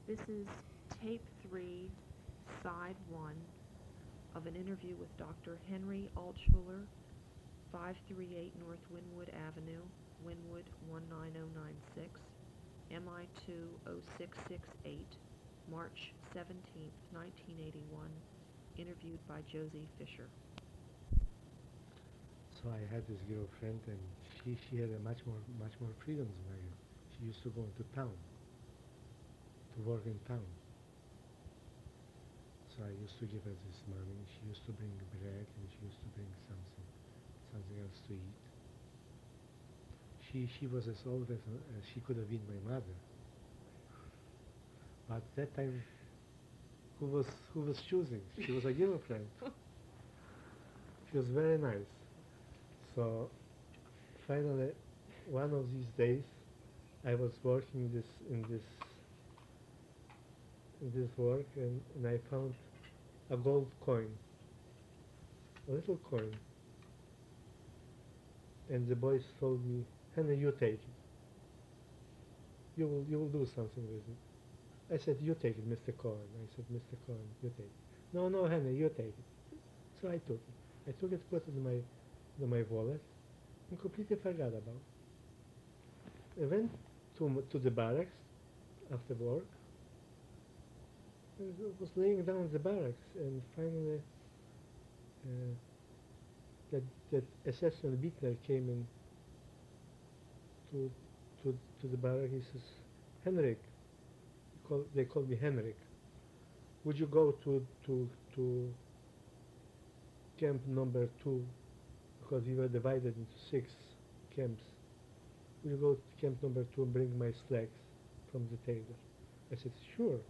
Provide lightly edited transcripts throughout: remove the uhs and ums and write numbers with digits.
This is tape 3, side 1 of an interview with Dr. Henry Altschuler, 538 North Wynwood Avenue, Wynwood 19096, MI 20668, March 17, 1981, interviewed by Josie Fisher. So I had this girlfriend, and she had a much more freedoms than I had. She used to go into town to work in town. So I used to give her this money. She used to bring bread, and she used to bring something else to eat. She was as old as she could have been my mother. But that time, who was choosing? She was a girlfriend. She was very nice. So finally, one of these days, I was working in this work, and I found a gold coin, a little coin, and the boys told me, "Henry, you take it. You will do something with it." I said, "You take it, Mr. Cohen." I said, "Mr. Cohen, you take it." "No, no, Henry, you take it." So I took it. I took it, put it in my wallet, and completely forgot about it. I went to the barracks after work, and I was laying down in the barracks, and finally uh, that that assassin Bittner came in to to the barrack. He says, "Henrik," they call me Henrik. "Would you go to camp number 2, because we were divided into 6 camps. Would you go to camp number 2 and bring my slacks from the tailor?" I said, "Sure."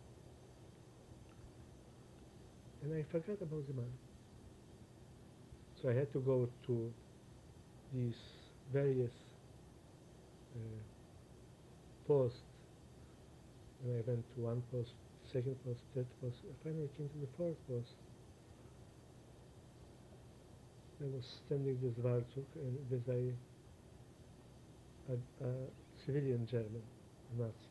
And I forgot about the money. So I had to go to these various uh, posts, and I went to one post, second post, third post. I finally came to the fourth post. I was standing this Warczuk, and there's a civilian German, a Nazi.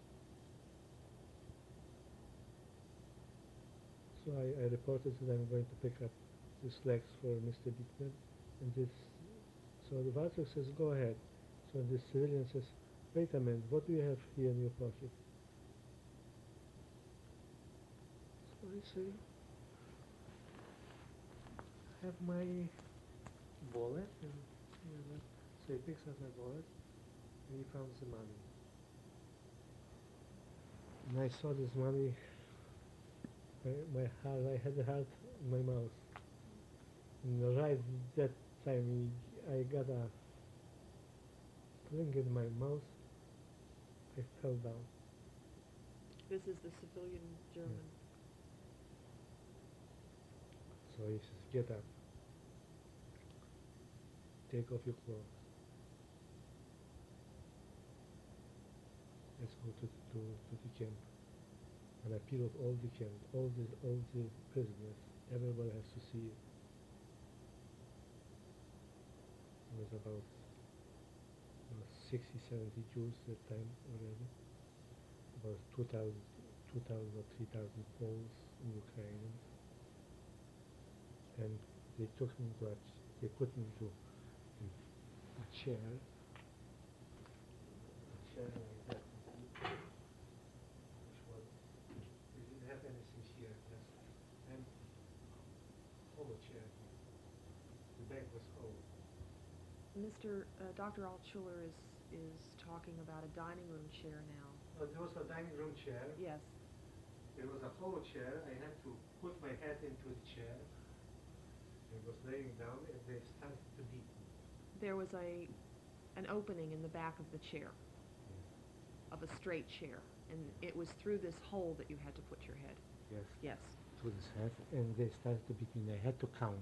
So I reported that I'm going to pick up the slacks for Mr. Bittner, and this. So the Warczuk says, "Go ahead." So the civilian says, "Wait a minute, what do you have here in your pocket?" So I say, "I have my wallet," and so he picks up my wallet, and he found the money. And I saw this money, my heart, I had a heart in my mouth. And right that time, I got a ring in my mouth. I fell down. This is the civilian Yeah. German. So he says, "Get up, take off your clothes. Let's go to the camp." And I peeled all the camp, all the prisoners. Everybody has to see it. It was about 60, 70 Jews that time already. About 2,000 or 3,000 Poles and Ukrainians. And they took me they put me into a chair like that, which was, they didn't have anything here, just an hollow chair. The back was hollow. Mr. Dr. Altschuler is talking about a dining room chair now. There was a dining room chair. Yes. There was a hollow chair. I had to put my head into the chair. I was laying down, and they started to beat me. There was an opening in the back of the chair, Yes. of a straight chair, and it was through this hole that you had to put your head. Yes. Yes. Through this head, and they started to beat me. I had to count,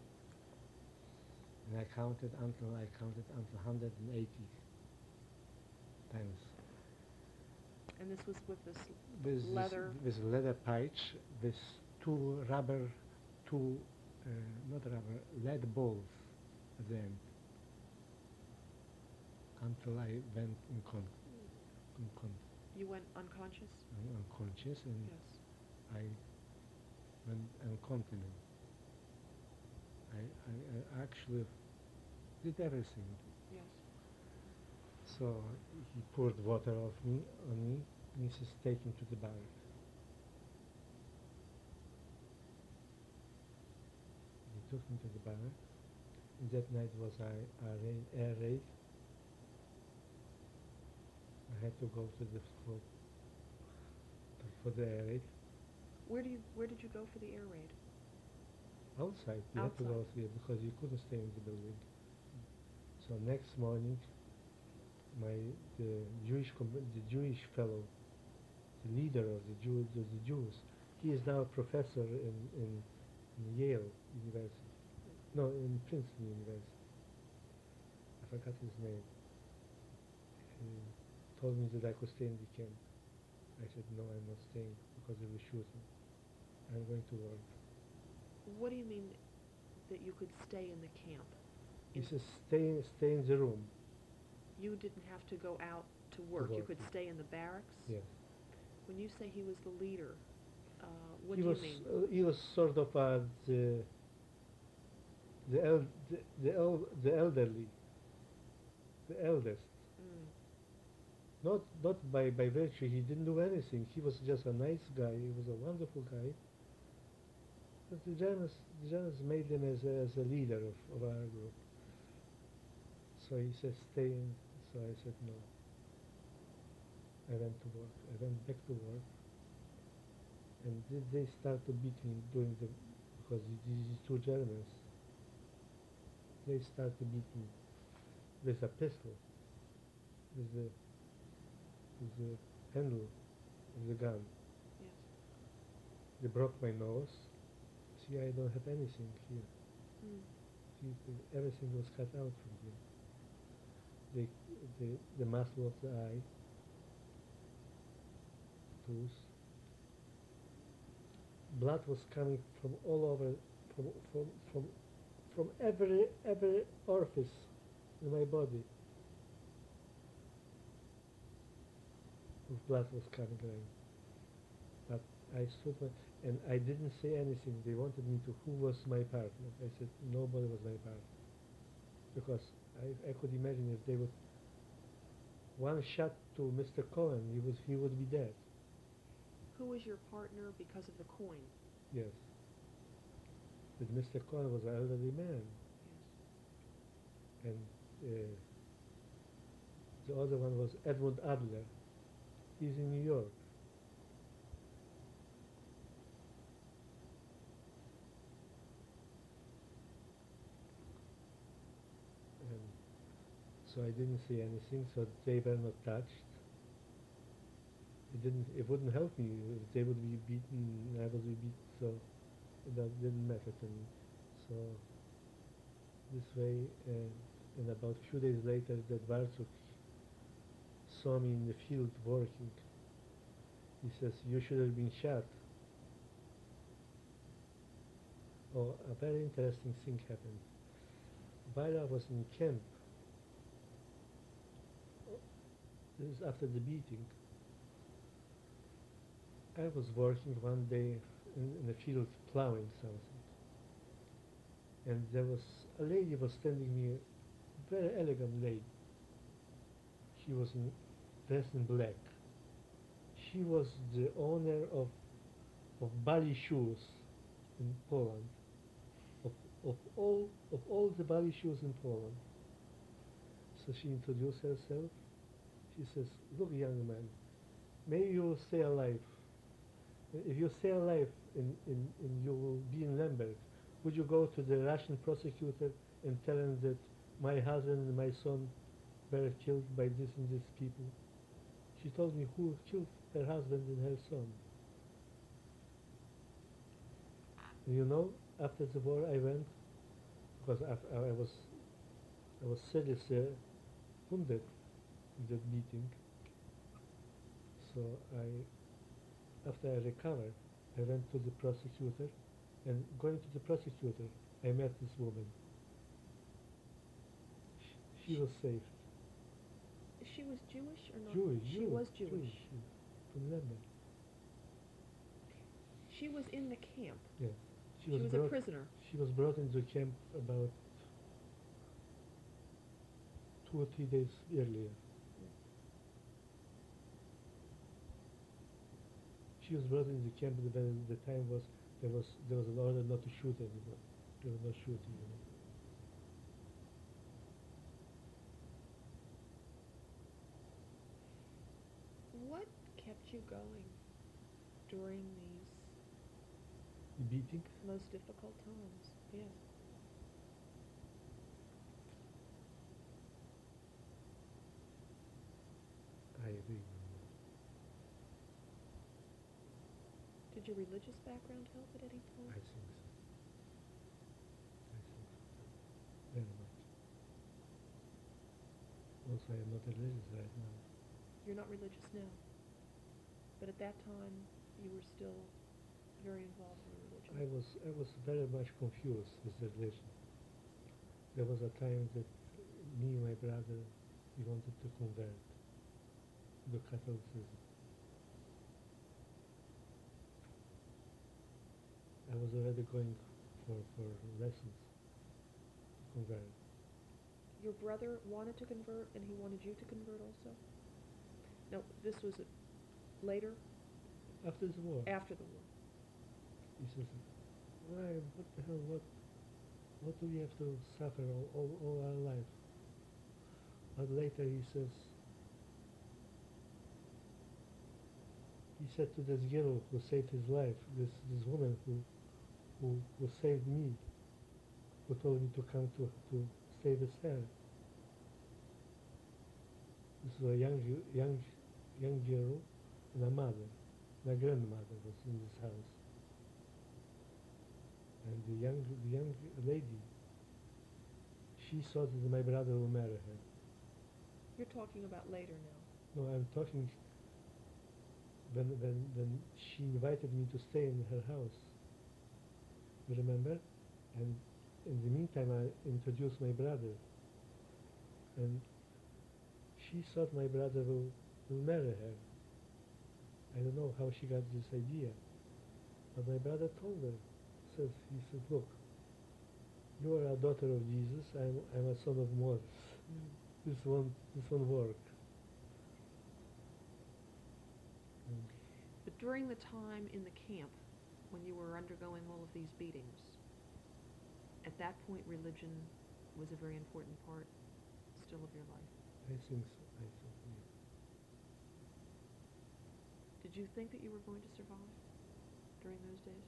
and I counted until 180 times. And this was with this With this, leather. with leather pouch, with two not rubber, lead balls at the end, until I went in con. You went unconscious? I'm unconscious, and Yes. I went incontinent. I actually did everything. Yes. So he poured water on me, and he says, take him to the barrack. He took me to the barrack. And that night was air raid. I had to go to the for the air raid. Where did you go for the air raid? Outside, we had to go Outside. there because you couldn't stay in the building. So next morning, the the Jewish fellow, the leader of the Jews, he is now a professor in Yale University. No, in Princeton University. I forgot his name. He told me that I could stay in the camp. I said, no, I'm not staying because they will shoot me. I'm going to work. What do you mean that you could stay in the camp? He says, stay in the room. You didn't have to go out to work. You work, could yeah. stay in the barracks? Yes. When you say he was the leader, what He do was you mean? he was sort of the elderly, the eldest. Mm. Not by virtue. He didn't do anything. He was just a nice guy. He was a wonderful guy. But the Germans made him as a leader of our group. So he said, stay in. So I said, no. I went to work. I went back to work. And they started to beat me during the, because these two Germans, they started to beat me with a pistol, with the handle of the gun. Yes. They broke my nose. See, I don't have anything here. Mm. See, everything was cut out from here. The muscle of the eye, tooth. Blood was coming from all over, from from from from every orifice in my body. Blood was coming out. But I stood and I didn't say anything. They wanted me to. Who was my partner? I said nobody was my partner because I could imagine if they would one shot to Mr. Cohen, he would be dead. Who was your partner because of the coin? Yes. But Mr. Cohen was an elderly man, Yes. and the other one was Edmund Adler. He's in New York. And so I didn't say anything, so they were not touched. It wouldn't help me if they would be beaten, I would be beaten, so that didn't matter to me. So this way, and about a few days later, that Bartuk saw me in the field working. He says, you should have been shot. Oh, a very interesting thing happened. While I was in camp, this is after the beating, I was working one day in the field plowing something. And there was a lady was standing near, very elegant lady. She was dressed in black. She was the owner of Bali shoes in Poland. Of, of all the Bali shoes in Poland. So she introduced herself. She says, look, young man, maybe you will stay alive. If you stay alive and you will be in Lemberg, would you go to the Russian prosecutor and tell him that my husband and my son were killed by this and this people? She told me who killed her husband and her son. And you know, after the war I went, because I was seriously wounded in that beating. So after I recovered, I went to the prosecutor, and going to the prosecutor, I met this woman. She was saved. She was Jewish or not? Jewish, She Jewish, was Jewish. Jewish. from Lemberg. She was in the camp. Yes. She was a brought, prisoner. She was brought into camp about 2 or 3 days earlier. She was brought into camp when the time was there was an order not to shoot anymore. They were not shooting anymore. What kept you going during these The beating. most difficult times? Yes. I agree. Did your religious background help at any point? I think so. I think so. Very much. Also, I am not religious right now. You're not religious now, but at that time you were still very involved in your religion. I was very much confused with the religion. There was a time that me and my brother we wanted to convert to Catholicism. I was already going for lessons to convert. Your brother wanted to convert, and he wanted you to convert also? No, this was later, After the war, after the war. he says, "Why? What the hell? What do we have to suffer all our life?" But later he says, he said to this girl who saved his life, this woman who saved me, who told me to come to stay with her. This was a young girl and a mother. My grandmother was in this house. And the young lady, she thought that my brother will marry her. You're talking about later now. No, I'm talking when she invited me to stay in her house. You remember? And in the meantime, I introduced my brother. And she thought my brother will marry her. I don't know how she got this idea. But my brother told her, he said, "Look, you are a daughter of Jesus, I'm a son of Moses. This won't work." But during the time in the camp, when you were undergoing all of these beatings, at that point religion was a very important part still of your life. I think so. Yeah. Did you think that you were going to survive during those days?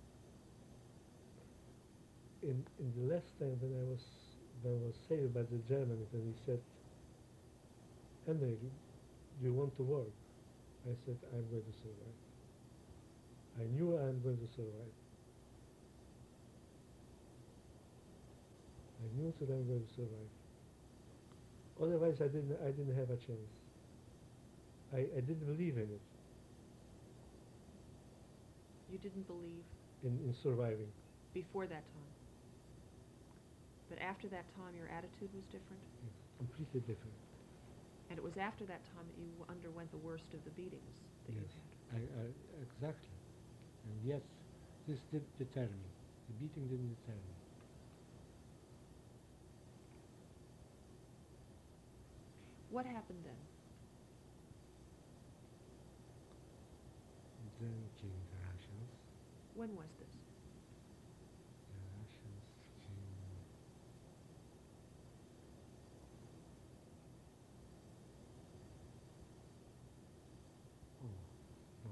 In the last time when I was saved by the Germans, when he said, "Henrik, do you want to work?" I said, "I'm going to survive." I knew I'm going to survive. I knew that I'm going to survive. Otherwise, I didn't have a chance. I didn't believe in it, You didn't believe in surviving. before that time. But after that time, your attitude was different? Yes, completely different. And it was after that time that you underwent the worst of the beatings that Yes, you had. exactly. And yes, this did deter me. The beating didn't deter me. What happened then? Then came the Russians. When was this? The Russians came. Oh, no.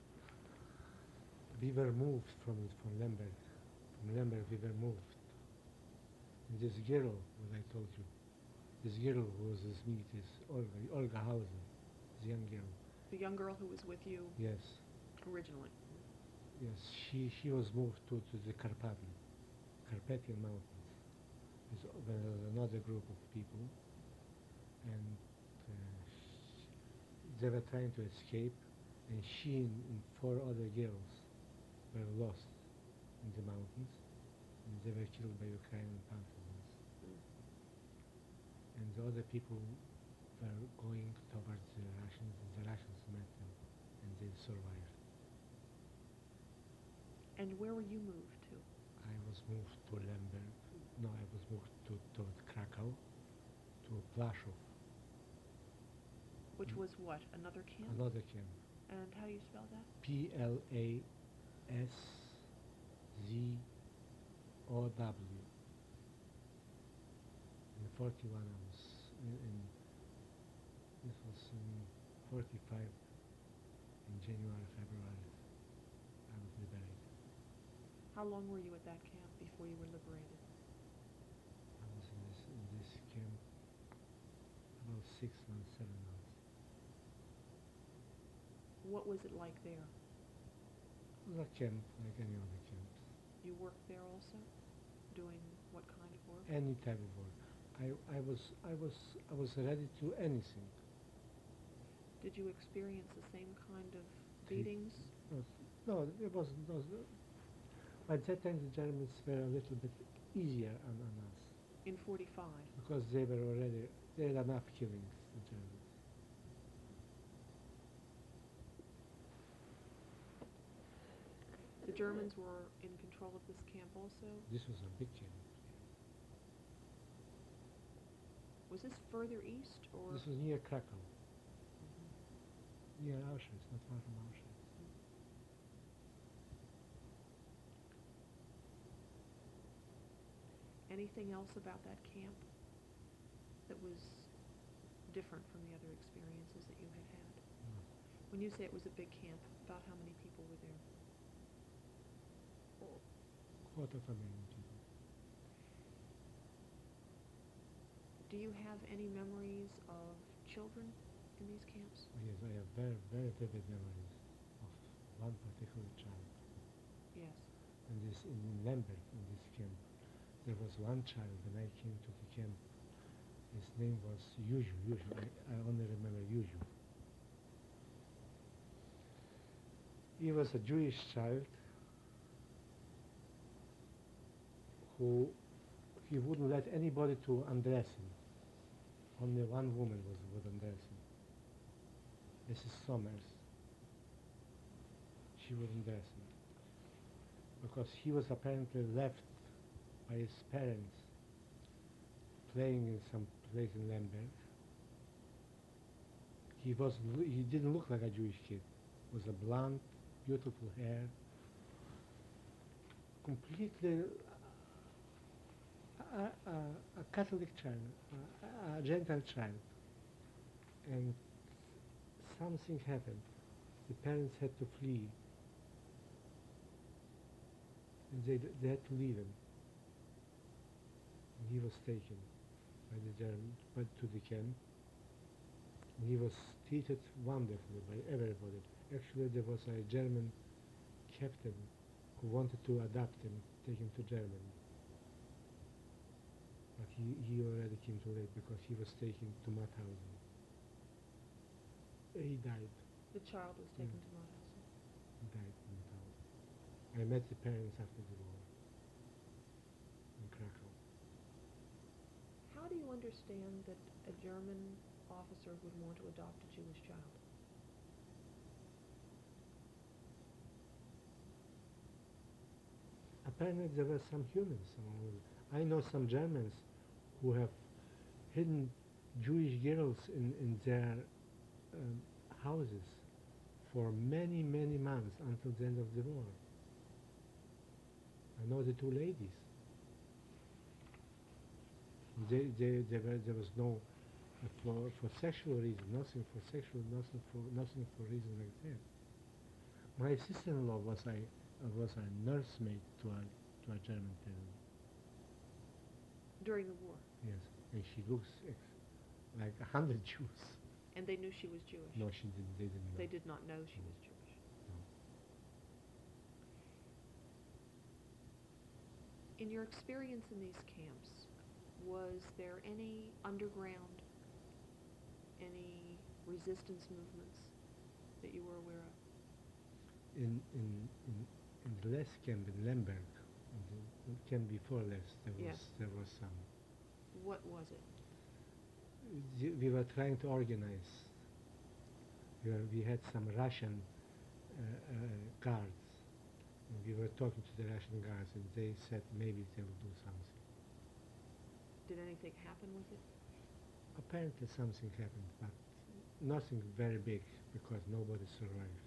We were moved from Lemberg. From Lemberg we were moved. And this girl, what I told you, this girl who was with me, this Olga Hausen, this young girl. The young girl who was with you Yes, originally. yes, she was moved to the Carpathian Mountains. There was another group of people, and they were trying to escape, and she and 4 other girls were lost in the mountains, and they were killed by Ukrainian partisans. And the other people were going towards the Russians, and the Russians met them. And where were you moved to? I was moved to Lemberg. No, I was moved to Krakow, to Plaszów, Which was what? Another camp? another camp. And how do you spell that? Plaszzow. In 41 I was this was in 45 in January, February I was liberated. How long were you at that camp before you were liberated? I was in this camp about 6 months, 7 months. What was it like there? It was a camp like any other camps. You worked there also? Doing what kind of work? Any type of work. I was ready to do anything. Did you experience the same kind of Take- beatings? No, it wasn't. By that time the Germans were a little bit easier on us In 45? because they had enough killings, the Germans. The Germans were in control of this camp also? This was a big camp. Was this further east or? This was near Krakow, Mhm. near Auschwitz, not far from Auschwitz. Anything else about that camp that was different from the other experiences that you had had? No. When you say it was a big camp, about how many people were there? Quarter of a million people. Do you have any memories of children in these camps? Yes, I have very, very vivid memories of one particular child. Yes. And this in Lemberg, in this camp, there was one child when I came to the camp. His name was Yuju. I only remember Yuju. He was a Jewish child who he wouldn't let anybody to undress him. Only one woman would undress him. Mrs. Somers. She would undress him. Because he was apparently left by his parents playing in some place in Lemberg. He didn't look like a Jewish kid. It was a blonde, beautiful hair, completely a Catholic child, a Gentile child. And something happened. The parents had to flee. And they had to leave him. And he was taken by the Germans to the camp. And he was treated wonderfully by everybody. Actually, there was a German captain who wanted to adopt him, take him to Germany. But he already came too late because he was taken to Mauthausen. He died. The child was taken to Mauthausen. He died in Mauthausen. I met the parents after the war in Krakow. How do you understand that a German officer would want to adopt a Jewish child? Apparently there were some humans among them. I know some Germans who have hidden Jewish girls in their houses for many, many months until the end of the war. I know the two ladies. There was no for sexual reasons, nothing for reason like that. My sister-in-law was a nursemaid to a German family. During the war? Yes, and she looks like 100 Jews. And they knew she was Jewish? No, she didn't. They didn't know. They did not know she was Jewish. No. In your experience in these camps, was there any underground, any resistance movements that you were aware of? In the last camp in Lemberg, the camp before last, there was some. What was it? We were trying to organize. We had some Russian guards. And we were talking to the Russian guards, and they said maybe they'll do something. Did anything happen with it? Apparently something happened, but nothing very big because nobody survived.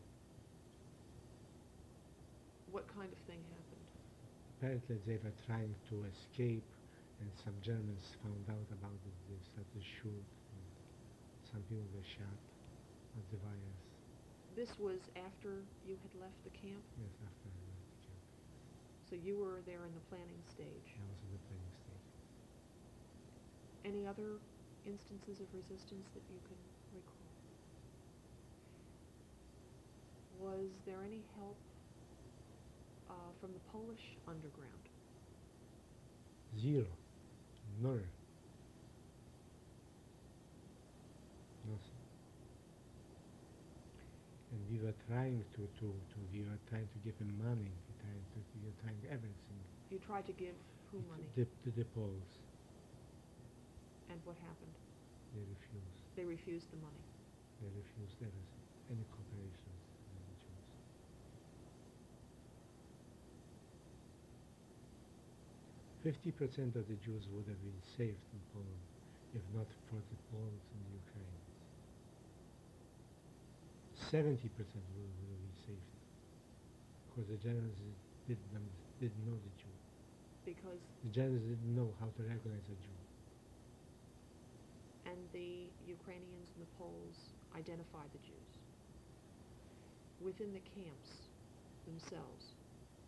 What kind of thing happened? Apparently they were trying to escape, and some Germans found out about it. They started to shoot, and some people were shot at the wires. This was after you had left the camp? Yes, after I left the camp. So you were there in the planning stage. I was in the planning stage. Any other instances of resistance that you can recall? Was there any help from the Polish underground? Zero. None. Nothing. And we were trying to give him money. We were trying everything. You tried to give who money? To the Poles. And what happened? They refused. They refused the money. They refused everything. Any cooperation with the Jews. 50% of the Jews would have been saved in Poland if not for the Poles and the Ukrainians. 70% would have been saved because the Germans didn't know the Jew. Because The Germans didn't know how to recognize a Jew. and the Ukrainians and the Poles identified the Jews. Within the camps themselves,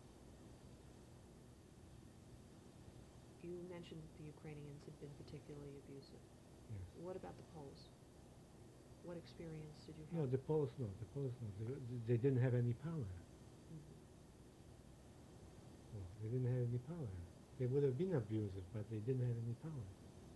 you mentioned that the Ukrainians had been particularly abusive. Yes. What about the Poles? What experience did you No, have? the Poles no. They didn't have any power. Mhm. No, they didn't have any power. They would have been abusive, but they didn't have any power.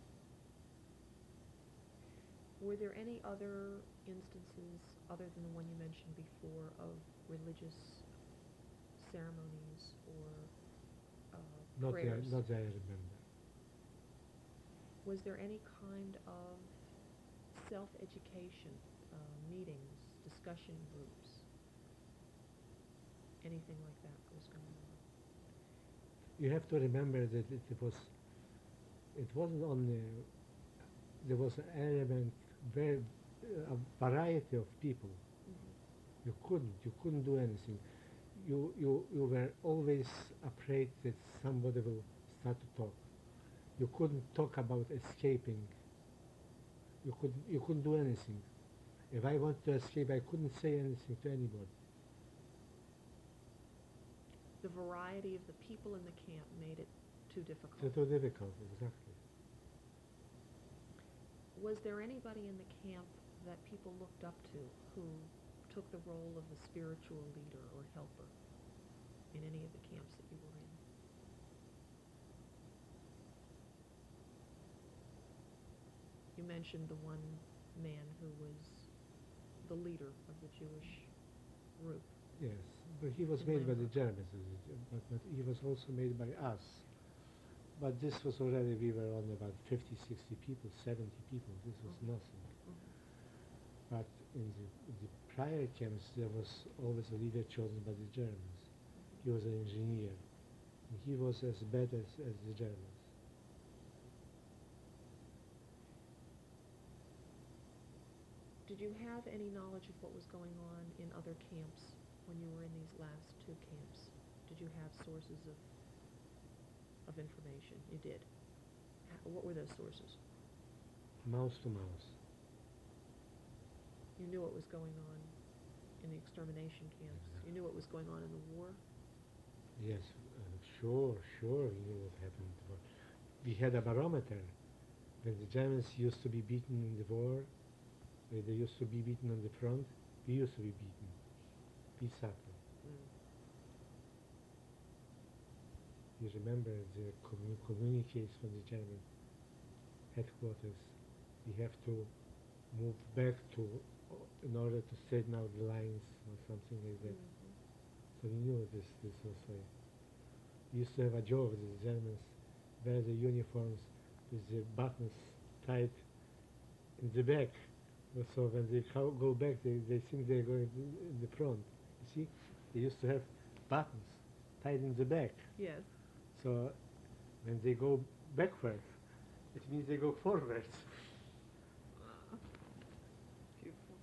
Were there any other instances, other than the one you mentioned before, of religious ceremonies or Not prayers? that I remember. Was there any kind of self-education, meetings, discussion groups, anything like that was going on? You have to remember that it wasn't only, there was an element, a variety of people. Mm-hmm. You couldn't do anything. You were always afraid that somebody will start to talk. You couldn't talk about escaping. You couldn't do anything. If I wanted to escape, I couldn't say anything to anybody. The variety of the people in the camp made it too difficult. Too difficult, exactly. Was there anybody in the camp that people looked up to who took the role of the spiritual leader or helper in any of the camps that you were in? You mentioned the one man who was the leader of the Jewish group. Yes, but he was In made by the Limburg. Germans, but he was also made by us. But this was already, we were only about 50, 60 people, 70 people. This was Mhm. nothing. Mhm. But in the prior camps, there was always a leader chosen by the Germans. He was an engineer. And he was as bad as the Germans. Did you have any knowledge of what was going on in other camps when you were in these last two camps? Did you have sources of information? You did. What were those sources? Mouse to mouse. You knew what was going on in the extermination camps. You knew what was going on in the war. Yes, sure, we knew what happened. But we had a barometer. When the Germans used to be beaten in the war, when they used to be beaten on the front, we used to be beaten. We suffered. Mm. You remember the communiques from the German headquarters. We have to move back in order to straighten out the lines or something like that. Mhm. So we knew this was we used to have a joke that the Germans wear the uniforms with the buttons tied in the back. So when they go back, they think they're going in the front. You see, they used to have buttons tied in the back. Yes. So when they go backwards, it means they go forwards. Beautiful.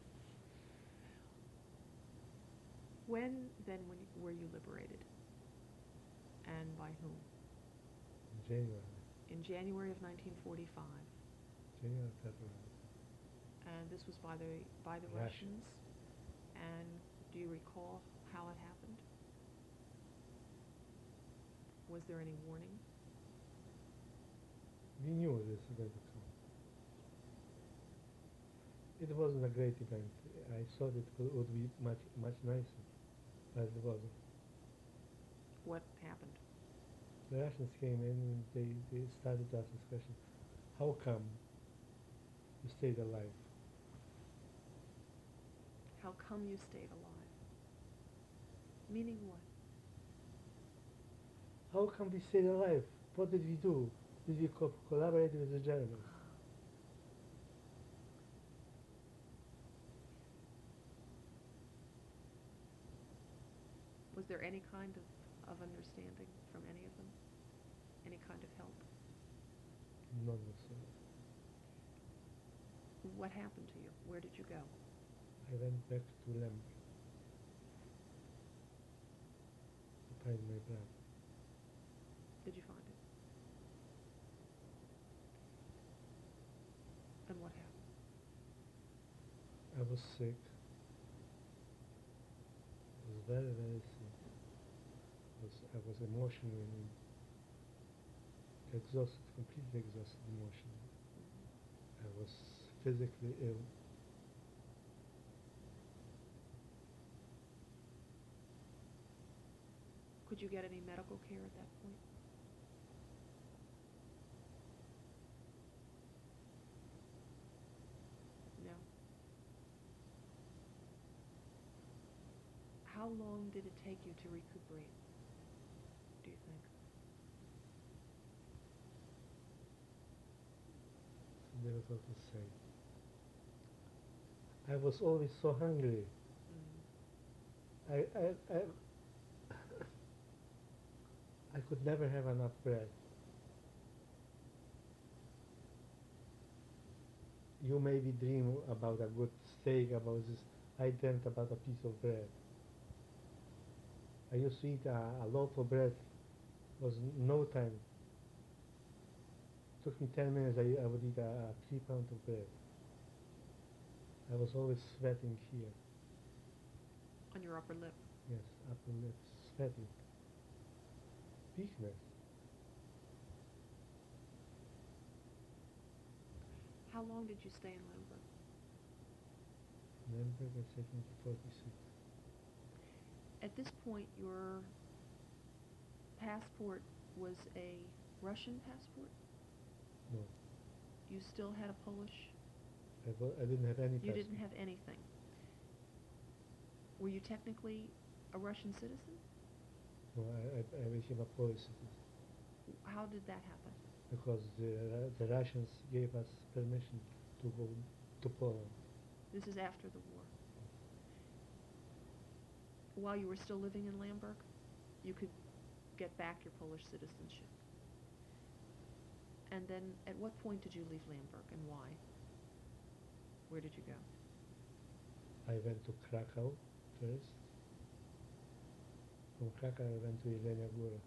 When then were you liberated? And by whom? In January, In January of 1945. January, February. And this was by the Russians. Russians. And do you recall how it happened? Was there any warning? We knew this was going to come. It wasn't a great event. I thought it would be much nicer, but it wasn't. What happened? The Russians came in and they started to ask this question: how come you stayed alive? How come you stayed alive? Meaning what? How come we stayed alive? What did we do? Did we collaborate with the Germans? Was there any kind of understanding from any of them? Any kind of help? None whatsoever. What happened to you? Where did you go? I went back to Lemberg to find my brother. Did you find it? And what happened? I was sick. I was very, very sick. I was emotionally exhausted, completely exhausted emotionally. I was physically ill. Could you get any medical care at that point? No. How long did it take you to recuperate, do you think? It's difficult to say. I was always so hungry. I I could never have enough bread. You maybe dream about a good steak, about this. I dreamt about a piece of bread. I used to eat a loaf of bread. Was no time. Took me 10 minutes. I would eat a 3 pound of bread. I was always sweating here. On your upper lip? Yes, upper lip, sweating. Weakness. How long did you stay in Lemberg? Lemberg, I said 1946. At this point, your passport was a Russian passport? No, You still had a Polish? I didn't have any You passport. didn't have anything. Were you technically a Russian citizen? No, I became a Polish citizen How did that happen? because the Russians gave us permission to go to Poland. This is after the war. While you were still living in Lemberg, you could get back your Polish citizenship. And then at what point did you leave Lemberg and why? Where did you go? I went to Krakow first. From Krakow I went to Jelenia Góra.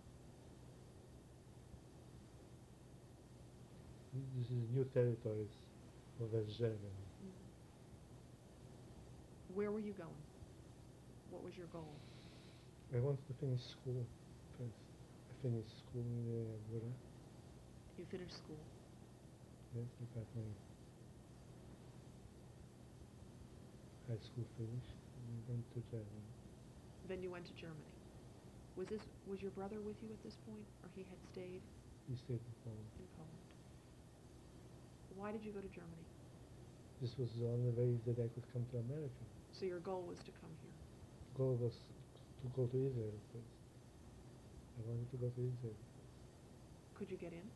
This is new territories of West Germany. Where were you going? What was your goal? I wanted to finish school first. I finished school in Jelenia Góra. You finished school. Yes, I got my high school finished and went to Germany. Then you went to Germany. Was your brother with you at this point, or he had stayed We stayed in Poland. in Poland? Why did you go to Germany? This was the only way that I could come to America. So your goal was to come here. Goal was to go to Israel first. I wanted to go to Israel. Could you get in?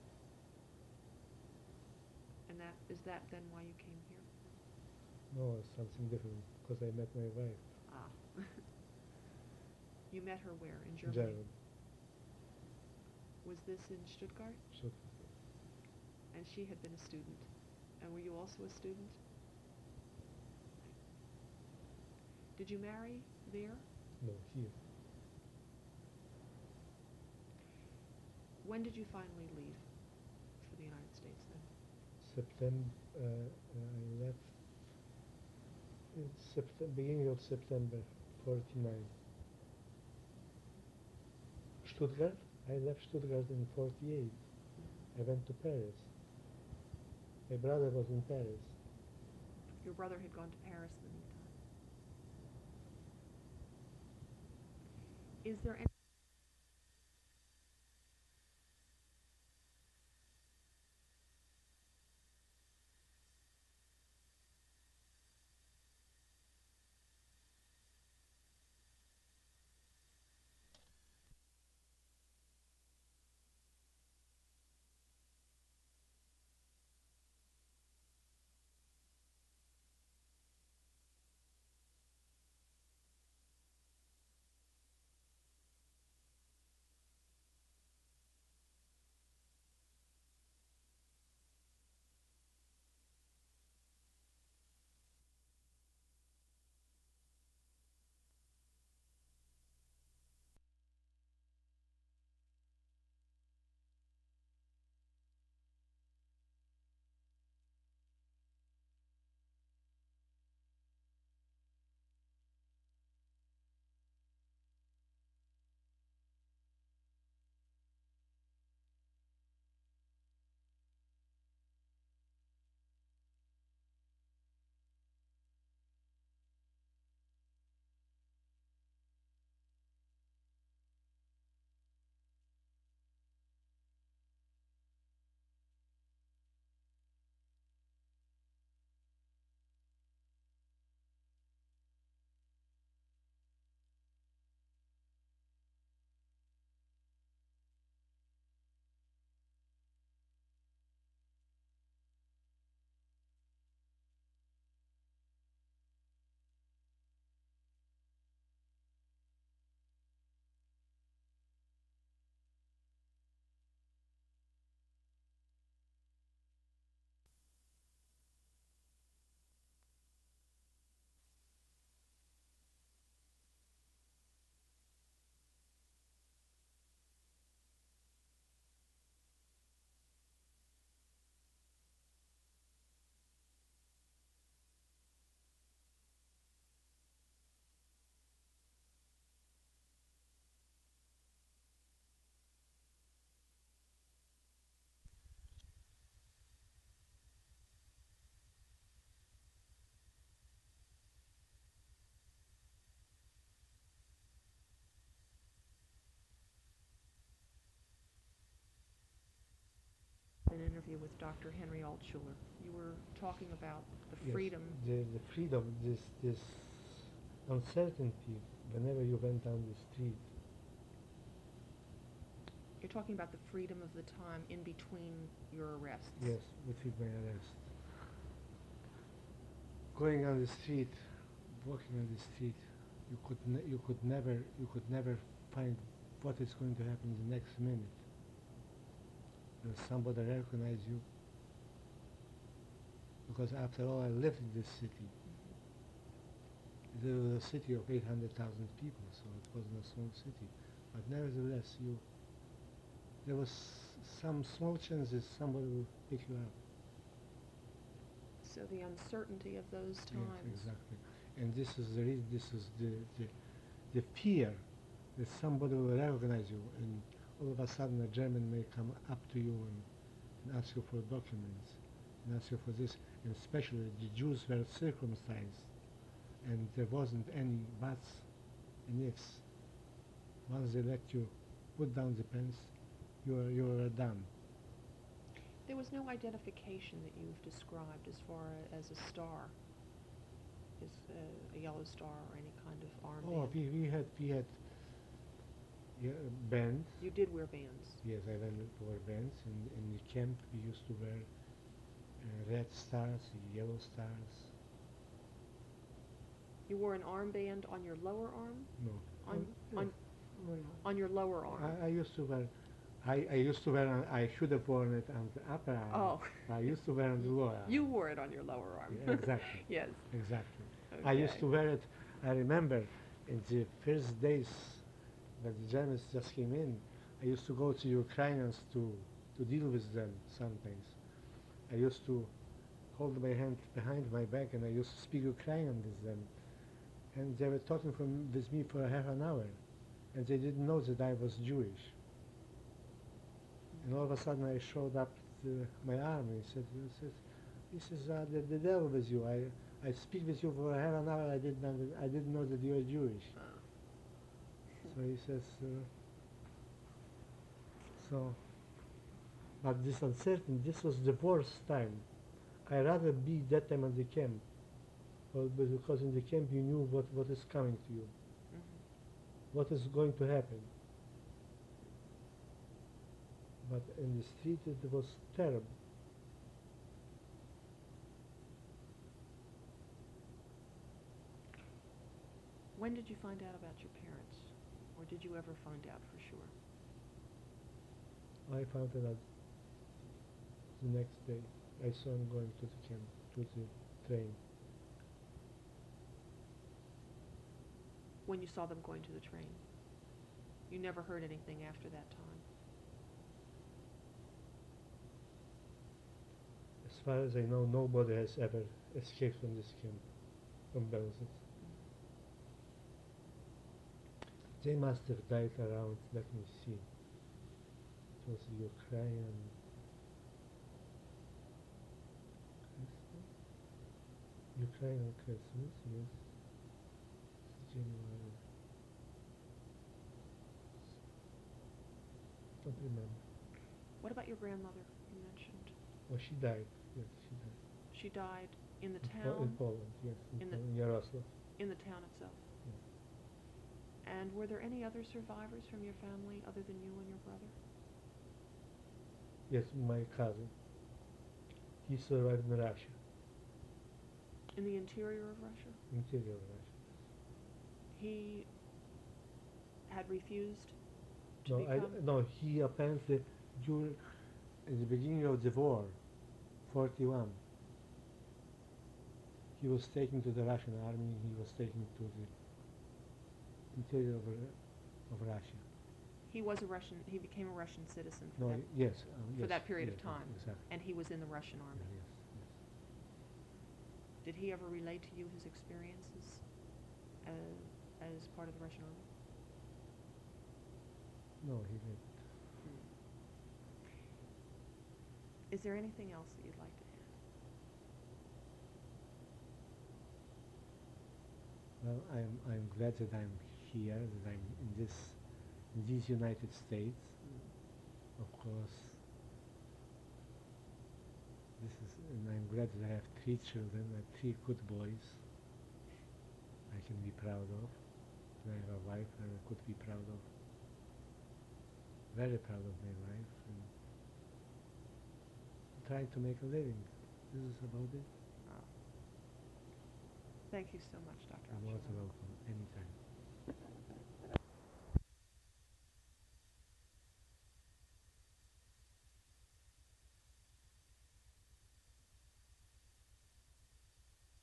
And is that then why you came here? No, it's something different because I met my wife. Ah. You met her where? In Germany? German. Was this in Stuttgart? So, And she had been a student. And were you also a student? Did you marry there? no, here. When did you finally leave for the United States then? September, I left in beginning of September 49. Stuttgart, I left Stuttgart in 48. I went to Paris. My brother was in Paris. Your brother had gone to Paris in the meantime. Is there any an interview with Dr. Henry Altshuler? You were talking about the Yes, freedom. the freedom, this uncertainty whenever you went down the street. You're talking about the freedom of the time in between your arrests. Yes, between my arrest. Going on the street, walking on the street, you could never find what is going to happen the next minute. Will somebody recognize you? Because after all, I lived in this city. It was a city of 800,000 people, so it wasn't a small city. But nevertheless, there was some small chances somebody will pick you up. So the uncertainty of those times. Yes, exactly. And this is the reason. This is the fear that somebody will recognize you, and all of a sudden a German may come up to you and ask you for documents, and ask you for this. And especially the Jews were circumcised, and there wasn't any buts and ifs. Once they let you put down the pants, you are done. There was no identification that you've described as far as a star, as a yellow star or any kind of armband. Oh, we had bands. You did wear bands. Yes, I went to wear bands. In the camp, we used to wear red stars, yellow stars. You wore an armband on your lower arm? No. On On your lower arm? I used to wear, I used to wear, I should have worn it on the upper arm. Oh. I used to wear on the lower arm. You wore it on your lower arm. Yeah, exactly. Yes. Exactly. Okay. I used to wear it, I remember, in the first days when the Germans just came in, I used to go to Ukrainians to deal with them sometimes. I used to hold my hand behind my back and I used to speak Ukrainian with them. And they were talking with me for half an hour. And they didn't know that I was Jewish. And all of a sudden I showed up my arm and he says, the devil with you. I speak with you for half an hour. I didn't know that you are Jewish. Oh. So he says, but this uncertainty, this was the worst time. I rather be that time at the camp, but because in the camp you knew what is coming to you, what is going to happen. But in the street it was terrible. When did you find out about your parents? Or did you ever find out for sure? I found it out the next day. I saw him going to the camp, to the train. When you saw them going to the train? You never heard anything after that time? As far as I know, nobody has ever escaped from this camp, from Belzec. They must have died around, let me see, it was Ukrainian Christmas, yes, January. Don't remember. What about your grandmother you mentioned? Oh, she died, yes, she died. She died in the In town? Poland, yes, In the- in Yaroslav. In the town itself? And were there any other survivors from your family other than you and your brother? Yes, my cousin. He survived in Russia, In the interior of Russia? interior of Russia. He had refused to No, become... no, he apparently, during, in the beginning of the war, 41, he was taken to the Russian army, he was taken to the interior of Russia. He was a Russian, he became a Russian citizen for, No, that, yes. for Yes, that period yes, of time, exactly. and he was in the Russian army. Yes, yes. Did he ever relate to you his experiences as part of the Russian army? No, he didn't. Is there anything else that you'd like to add? Well, I'm glad that I'm here, that I'm in these United States. Of course, and I'm glad that I have 3 children, 3 good boys I can be proud of. And I have a wife and I could be proud of. Very proud of my wife. And trying to make a living. This is about it. Thank you so much, Dr. You're most Archibald. welcome, anytime.